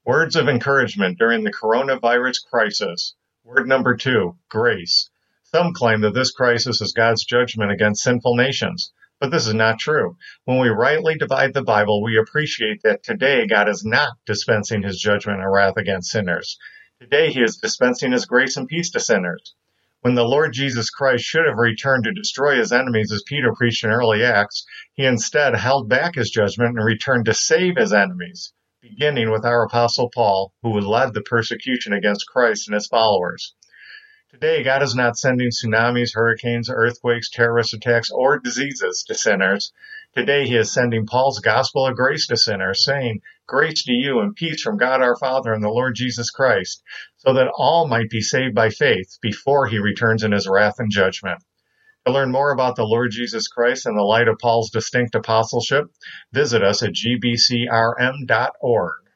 Words of encouragement during the coronavirus crisis. Word number 2, grace. Some claim that this crisis is God's judgment against sinful nations, but this is not true. When we rightly divide the Bible, we appreciate that today God is not dispensing his judgment and wrath against sinners. Today he is dispensing his grace and peace to sinners. When the Lord Jesus Christ should have returned to destroy his enemies, as Peter preached in early Acts, he instead held back his judgment and returned to save his enemies, beginning with our Apostle Paul, who led the persecution against Christ and his followers. Today, God is not sending tsunamis, hurricanes, earthquakes, terrorist attacks, or diseases to sinners. Today, he is sending Paul's gospel of grace to sinners, saying, "Grace to you and peace from God our Father and the Lord Jesus Christ," so that all might be saved by faith before he returns in his wrath and judgment. To learn more about the Lord Jesus Christ in the light of Paul's distinct apostleship, visit us at gbcrm.org.